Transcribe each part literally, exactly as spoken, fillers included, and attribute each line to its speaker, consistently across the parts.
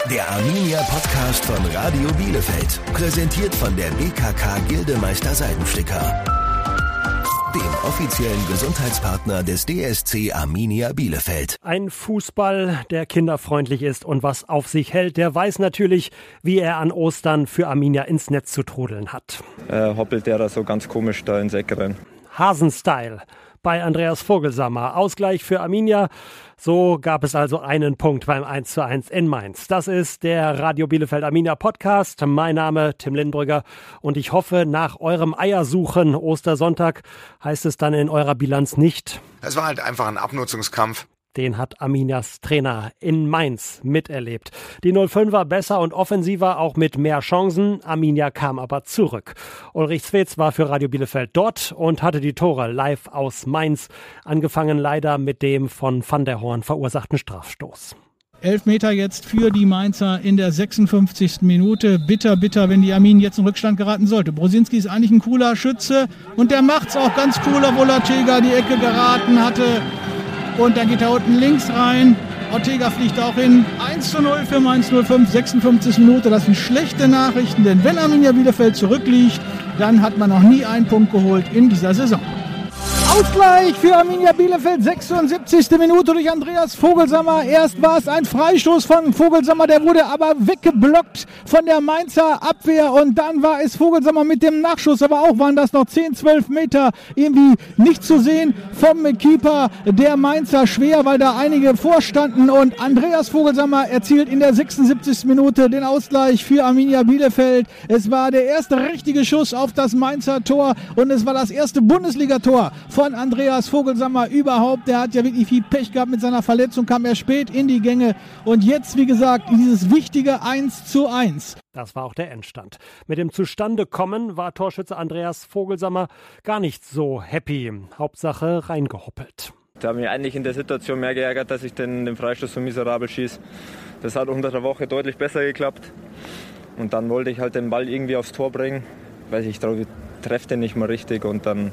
Speaker 1: Der Arminia Podcast von Radio Bielefeld. Präsentiert von der B K K Gildemeister Seidensticker. Dem offiziellen Gesundheitspartner des D S C Arminia Bielefeld.
Speaker 2: Ein Fußball, der kinderfreundlich ist und was auf sich hält, der weiß natürlich, wie er an Ostern für Arminia ins Netz zu trudeln hat.
Speaker 3: Äh, hoppelt der da so ganz komisch da ins Eck rein.
Speaker 2: Hasenstyle bei Andreas Vogelsammer. Ausgleich für Arminia. So gab es also einen Punkt beim eins zu eins in Mainz. Das ist der Radio Bielefeld Arminia Podcast. Mein Name Tim Lindbrügger und ich hoffe, nach eurem Eiersuchen Ostersonntag heißt es dann in eurer Bilanz nicht:
Speaker 4: Es war halt einfach ein Abnutzungskampf.
Speaker 2: Den hat Arminias Trainer in Mainz miterlebt. Die null fünf war besser und offensiver, auch mit mehr Chancen. Arminia kam aber zurück. Ulrich Zwetz war für Radio Bielefeld dort und hatte die Tore live aus Mainz. Angefangen leider mit dem von Van der Horn verursachten Strafstoß.
Speaker 5: Elfmeter jetzt für die Mainzer in der sechsundfünfzigsten Minute. Bitter, bitter, wenn die Armin jetzt in Rückstand geraten sollte. Brosinski ist eigentlich ein cooler Schütze und der macht's auch ganz cool, obwohl Ortega die Ecke geraten hatte. Und dann geht er unten links rein. Ortega fliegt auch hin. eins zu null für Mainz null fünf, sechsundfünfzigste Minute. Das sind schlechte Nachrichten, denn wenn Arminia Bielefeld zurückliegt, dann hat man noch nie einen Punkt geholt in dieser Saison. Ausgleich für Arminia Bielefeld, sechsundsiebzigste Minute durch Andreas Vogelsammer. Erst war es ein Freistoß von Vogelsammer, der wurde aber weggeblockt von der Mainzer Abwehr und dann war es Vogelsammer mit dem Nachschuss, aber auch waren das noch zehn, zwölf Meter irgendwie nicht zu sehen vom Keeper der Mainzer. Schwer, weil da einige vorstanden und Andreas Vogelsammer erzielt in der sechsundsiebzigsten Minute den Ausgleich für Arminia Bielefeld. Es war der erste richtige Schuss auf das Mainzer Tor und es war das erste Bundesligator von Andreas Vogelsammer überhaupt. Der hat ja wirklich viel Pech gehabt mit seiner Verletzung, kam er spät in die Gänge und jetzt, wie gesagt, dieses wichtige eins zu eins.
Speaker 2: Das war auch der Endstand. Mit dem Zustandekommen war Torschütze Andreas Vogelsammer gar nicht so happy. Hauptsache reingehoppelt.
Speaker 3: Da habe ich eigentlich in der Situation mehr geärgert, dass ich den, den Freistoß so miserabel schieße. Das hat unter der Woche deutlich besser geklappt. Und dann wollte ich halt den Ball irgendwie aufs Tor bringen. Weiß ich, ich treffe den nicht mal richtig und dann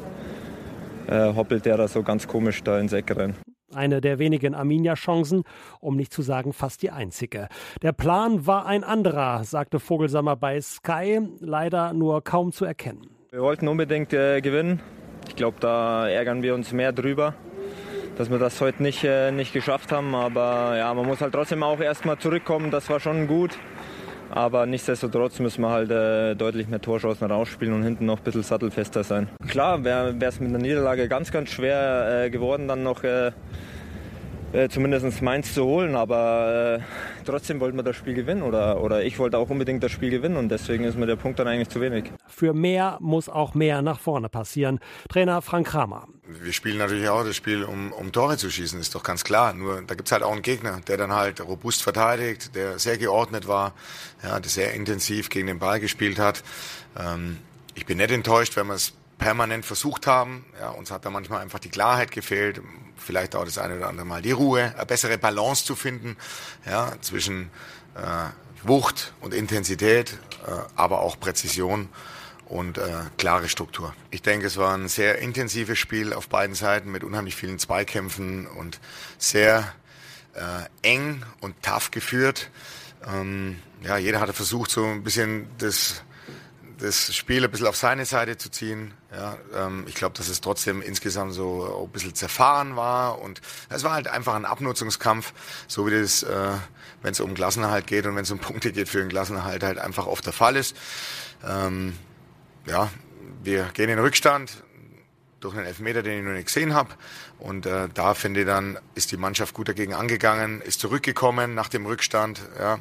Speaker 3: Äh, hoppelt der da so ganz komisch da ins Eck rein.
Speaker 2: Eine der wenigen Arminia-Chancen, um nicht zu sagen fast die einzige. Der Plan war ein anderer, sagte Vogelsammer bei Sky, leider nur kaum zu erkennen.
Speaker 3: Wir wollten unbedingt äh, gewinnen. Ich glaube, da ärgern wir uns mehr drüber, dass wir das heute nicht, äh, nicht geschafft haben. Aber ja, man muss halt trotzdem auch erstmal zurückkommen, das war schon gut. Aber nichtsdestotrotz müssen wir halt äh, deutlich mehr Torchancen rausspielen und hinten noch ein bisschen sattelfester sein. Klar wäre es mit einer Niederlage ganz, ganz schwer äh, geworden, dann noch äh, äh, zumindest Mainz zu holen. Aber äh, trotzdem wollten wir das Spiel gewinnen oder, oder ich wollte auch unbedingt das Spiel gewinnen und deswegen ist mir der Punkt dann eigentlich zu wenig.
Speaker 2: Für mehr muss auch mehr nach vorne passieren. Trainer Frank Kramer.
Speaker 4: Wir spielen natürlich auch das Spiel, um, um Tore zu schießen, ist doch ganz klar. Nur da gibt's halt auch einen Gegner, der dann halt robust verteidigt, der sehr geordnet war, ja, der sehr intensiv gegen den Ball gespielt hat. Ähm, ich bin nicht enttäuscht, wenn wir es permanent versucht haben. Ja, uns hat da manchmal einfach die Klarheit gefehlt, vielleicht auch das eine oder andere Mal die Ruhe, eine bessere Balance zu finden, ja, zwischen äh, Wucht und Intensität, äh, aber auch Präzision und äh, klare Struktur. Ich denke, es war ein sehr intensives Spiel auf beiden Seiten mit unheimlich vielen Zweikämpfen und sehr äh, eng und tough geführt. Ähm, ja, jeder hatte versucht, so ein bisschen das, das Spiel ein bisschen auf seine Seite zu ziehen. Ja, ähm, ich glaube, dass es trotzdem insgesamt so ein bisschen zerfahren war und es war halt einfach ein Abnutzungskampf, so wie das, äh, wenn es um Klassenerhalt geht und wenn es um Punkte geht für den Klassenerhalt, halt einfach oft der Fall ist. Ähm, Ja, wir gehen in den Rückstand durch einen Elfmeter, den ich noch nicht gesehen habe. Und äh, da, finde ich, dann ist die Mannschaft gut dagegen angegangen, ist zurückgekommen nach dem Rückstand. Ja,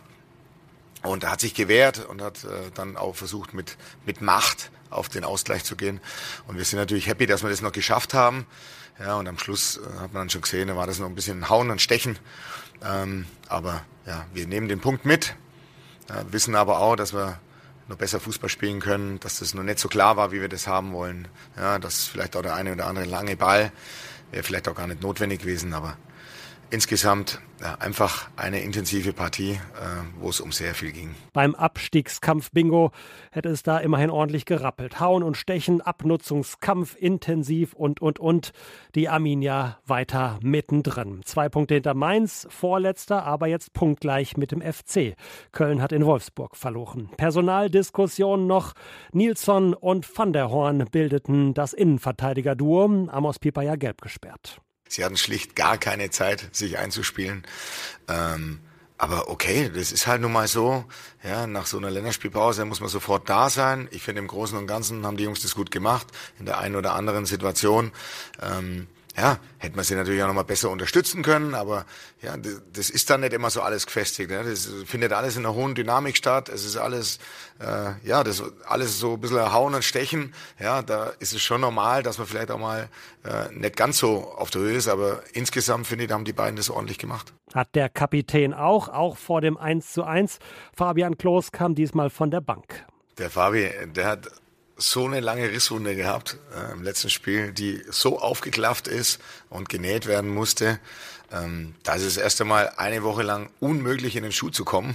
Speaker 4: und hat sich gewehrt und hat äh, dann auch versucht, mit, mit Macht auf den Ausgleich zu gehen. Und wir sind natürlich happy, dass wir das noch geschafft haben. Ja, und am Schluss äh, hat man dann schon gesehen, da war das noch ein bisschen Hauen und Stechen. Ähm, aber ja, wir nehmen den Punkt mit, ja, wissen aber auch, dass wir noch besser Fußball spielen können, dass das noch nicht so klar war, wie wir das haben wollen. Ja, dass vielleicht auch der eine oder andere lange Ball wäre vielleicht auch gar nicht notwendig gewesen, aber insgesamt ja, einfach eine intensive Partie, äh, wo es um sehr viel ging.
Speaker 2: Beim Abstiegskampf-Bingo hätte es da immerhin ordentlich gerappelt. Hauen und Stechen, Abnutzungskampf, intensiv und, und, und. Die Arminia weiter mittendrin. Zwei Punkte hinter Mainz, Vorletzter, aber jetzt punktgleich mit dem F C. Köln hat in Wolfsburg verloren. Personaldiskussion noch. Nilsson und Van der Horn bildeten das Innenverteidiger-Duo. Amos Pieper ja gelb gesperrt.
Speaker 4: Sie hatten schlicht gar keine Zeit, sich einzuspielen. Ähm, aber okay, das ist halt nun mal so. Ja, nach so einer Länderspielpause muss man sofort da sein. Ich finde, im Großen und Ganzen haben die Jungs das gut gemacht. In der einen oder anderen Situation. Ähm, ja, hätte man sie natürlich auch noch mal besser unterstützen können, aber ja, das ist dann nicht immer so alles gefestigt. Ne? Das findet alles in einer hohen Dynamik statt. Es ist alles, äh, ja, das alles so ein bisschen Hauen und Stechen. Ja, da ist es schon normal, dass man vielleicht auch mal äh, nicht ganz so auf der Höhe ist, aber insgesamt finde ich, da haben die beiden das ordentlich gemacht.
Speaker 2: Hat der Kapitän auch, auch vor dem eins zu eins. Fabian Klos kam diesmal von der Bank.
Speaker 4: Der Fabi, der hat so eine lange Risswunde gehabt äh, im letzten Spiel, die so aufgeklafft ist und genäht werden musste. Ähm, da ist es erst einmal eine Woche lang unmöglich, in den Schuh zu kommen.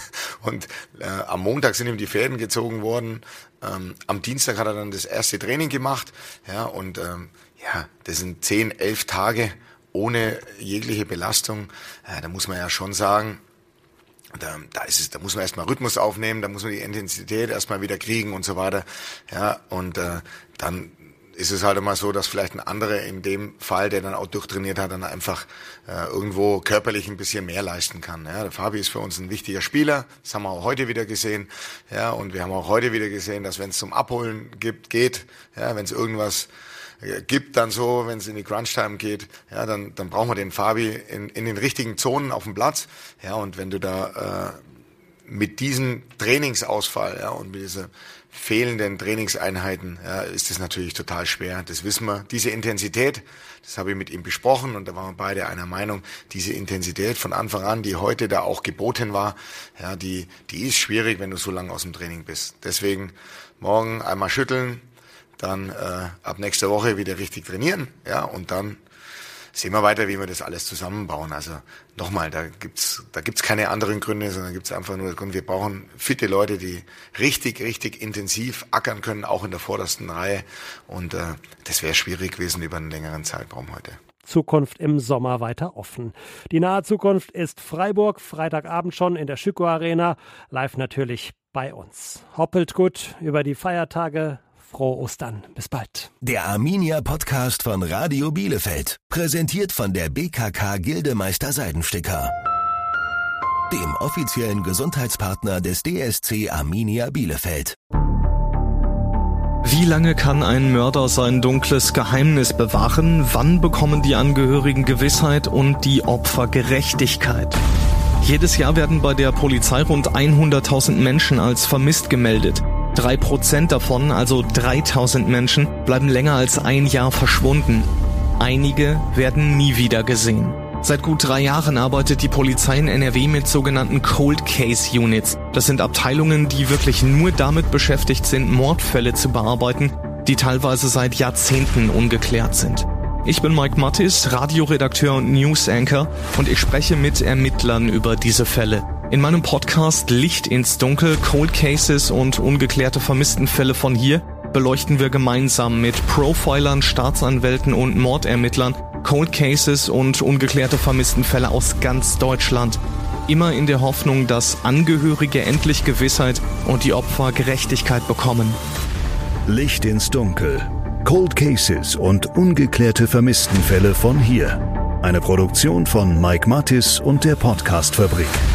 Speaker 4: Und äh, am Montag sind ihm die Fäden gezogen worden. Ähm, am Dienstag hat er dann das erste Training gemacht. Ja, und ähm, ja, das sind zehn, elf Tage ohne jegliche Belastung. Ja, da muss man ja schon sagen, Da, da ist es, da muss man erstmal Rhythmus aufnehmen, da muss man die Intensität erstmal wieder kriegen und so weiter. Ja, und äh, dann ist es halt immer so, dass vielleicht ein anderer in dem Fall, der dann auch durchtrainiert hat, dann einfach äh, irgendwo körperlich ein bisschen mehr leisten kann. Ja, der Fabi ist für uns ein wichtiger Spieler, das haben wir auch heute wieder gesehen. Ja, und wir haben auch heute wieder gesehen, dass wenn es zum Abholen gibt, geht, ja, wenn es irgendwas gibt dann so, wenn es in die Crunch-Time geht, ja, dann, dann brauchen wir den Fabi in, in den richtigen Zonen auf dem Platz. Ja, und wenn du da äh, mit diesem Trainingsausfall, ja, und mit diesen fehlenden Trainingseinheiten, ja, ist das natürlich total schwer. Das wissen wir. Diese Intensität, das habe ich mit ihm besprochen und da waren wir beide einer Meinung, diese Intensität von Anfang an, die heute da auch geboten war, ja, die, die ist schwierig, wenn du so lange aus dem Training bist. Deswegen morgen einmal schütteln, dann äh, ab nächster Woche wieder richtig trainieren, ja, und dann sehen wir weiter, wie wir das alles zusammenbauen. Also nochmal, da gibt's da gibt's keine anderen Gründe, sondern gibt's einfach nur, wir brauchen fitte Leute, die richtig, richtig intensiv ackern können, auch in der vordersten Reihe. Und äh, das wäre schwierig gewesen über einen längeren Zeitraum heute.
Speaker 2: Zukunft im Sommer weiter offen. Die nahe Zukunft ist Freiburg, Freitagabend schon in der Schüko Arena, live natürlich bei uns. Hoppelt gut über die Feiertage. Frohe Ostern. Bis bald.
Speaker 1: Der Arminia-Podcast von Radio Bielefeld. Präsentiert von der B K K Gildemeister Seidensticker. Dem offiziellen Gesundheitspartner des D S C Arminia Bielefeld.
Speaker 6: Wie lange kann ein Mörder sein dunkles Geheimnis bewahren? Wann bekommen die Angehörigen Gewissheit und die Opfer Gerechtigkeit? Jedes Jahr werden bei der Polizei rund hunderttausend Menschen als vermisst gemeldet. Drei Prozent davon, also dreitausend Menschen, bleiben länger als ein Jahr verschwunden. Einige werden nie wieder gesehen. Seit gut drei Jahren arbeitet die Polizei in N R W mit sogenannten Cold Case Units. Das sind Abteilungen, die wirklich nur damit beschäftigt sind, Mordfälle zu bearbeiten, die teilweise seit Jahrzehnten ungeklärt sind. Ich bin Mike Mattis, Radioredakteur und News Anchor, und ich spreche mit Ermittlern über diese Fälle. In meinem Podcast Licht ins Dunkel, Cold Cases und ungeklärte Vermisstenfälle von hier beleuchten wir gemeinsam mit Profilern, Staatsanwälten und Mordermittlern Cold Cases und ungeklärte Vermisstenfälle aus ganz Deutschland. Immer in der Hoffnung, dass Angehörige endlich Gewissheit und die Opfer Gerechtigkeit bekommen.
Speaker 1: Licht ins Dunkel. Cold Cases und ungeklärte Vermisstenfälle von hier. Eine Produktion von Mike Mattis und der Podcast-Fabrik.